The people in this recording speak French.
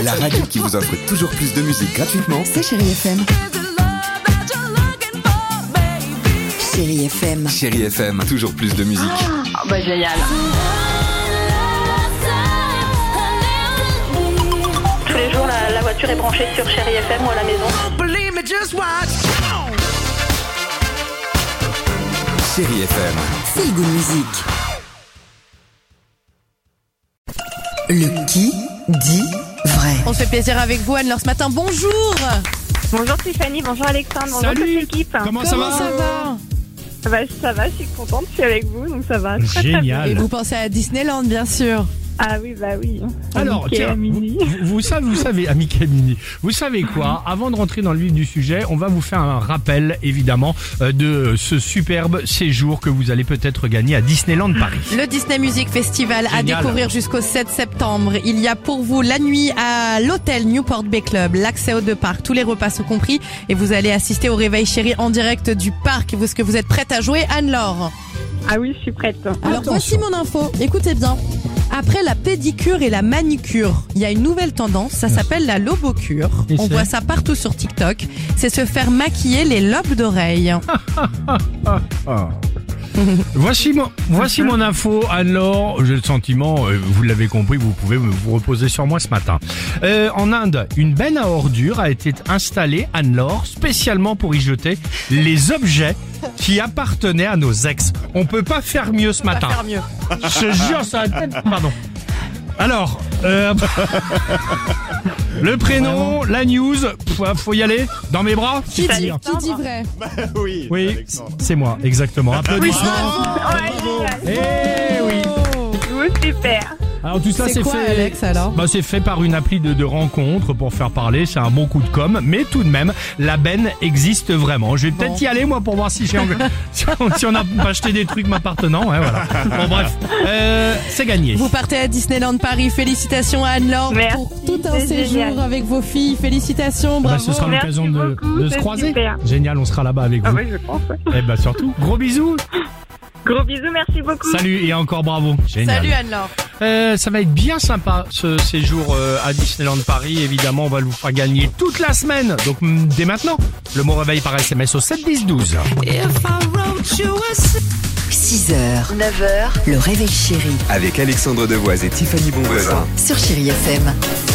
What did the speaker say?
La radio qui vous offre toujours plus de musique gratuitement. C'est Chérie FM. Chérie FM. Chérie FM, toujours plus de musique. Oh bah génial. Tous les jours, la voiture est branchée sur Chérie FM ou à la maison. Chérie FM. C'est le goût de musique. Le qui dit vrai. On se fait plaisir avec vous, Anne-Laure, ce matin. Bonjour. Bonjour Tiffany, bonjour Alexandre, bonjour toute l'équipe. Comment ça va? Ça va, je suis contente, je suis avec vous, donc ça va. Très, Génial. Et vous pensez à Disneyland, bien sûr. Ah oui, bah oui. Alors, Mickey, tiens, Minnie. vous savez, à Mickey et Minnie, vous savez quoi? Avant de rentrer dans le vif du sujet, on va vous faire un rappel, évidemment, de ce superbe séjour que vous allez peut-être gagner à Disneyland Paris. Le Disney Music Festival à Génial. découvrir jusqu'au 7 septembre. Il y a pour vous la nuit à l'hôtel Newport Bay Club, l'accès aux deux parcs, tous les repas sont compris. Et vous allez assister au réveil chéri en direct du parc. Est-ce que vous êtes prête à jouer, Anne-Laure? Ah oui, je suis prête. Alors voici mon info, écoutez bien. Après la pédicure et la manicure, il y a une nouvelle tendance, ça s'appelle la lobocure. Et On c'est voit ça partout sur TikTok. C'est se faire maquiller les lobes d'oreilles. Voici mon info, Anne-Laure. J'ai le sentiment, vous l'avez compris, vous pouvez vous reposer sur moi ce matin. En Inde, une benne à ordures a été installée, Anne-Laure, spécialement pour y jeter les objets qui appartenaient à nos ex. On peut pas faire mieux ce matin. Faire mieux. Je te jure, ça va être... Pardon. Alors, le prénom, la news, faut y aller. Dans mes bras. Qui dit vrai? Oui, c'est moi, exactement. Applaudissements. Ouais, génial. Eh oui. Vous, super. Alors tout ça c'est quoi, fait. Alex, alors? C'est fait par une appli de rencontre pour faire parler. C'est un bon coup de com, mais tout de même, la benne existe vraiment. Je vais peut-être y aller moi pour voir si si on a acheté des trucs m'appartenant. Ouais, voilà. Bon bref, c'est gagné. Vous partez à Disneyland Paris. Félicitations à Anne-Laure Merci, pour tout un c'est séjour génial. avec vos filles. Félicitations, bravo. Ce sera l'occasion Merci de beaucoup, se c'est croiser. super. Génial, on sera là-bas avec Ah vous. oui, je pense. Ouais. Eh ben surtout, gros bisous. Gros bisous, merci beaucoup. Salut et encore bravo. Génial. Salut Anne-Laure. Ça va être bien sympa ce séjour à Disneyland Paris. Évidemment, on va vous faire gagner toute la semaine. Donc dès maintenant, le mot réveil par SMS au 7 10 12. 6h, 9h, le réveil chéri Avec Alexandre Devoise et Tiffany Bonvoisin. sur Chérie FM.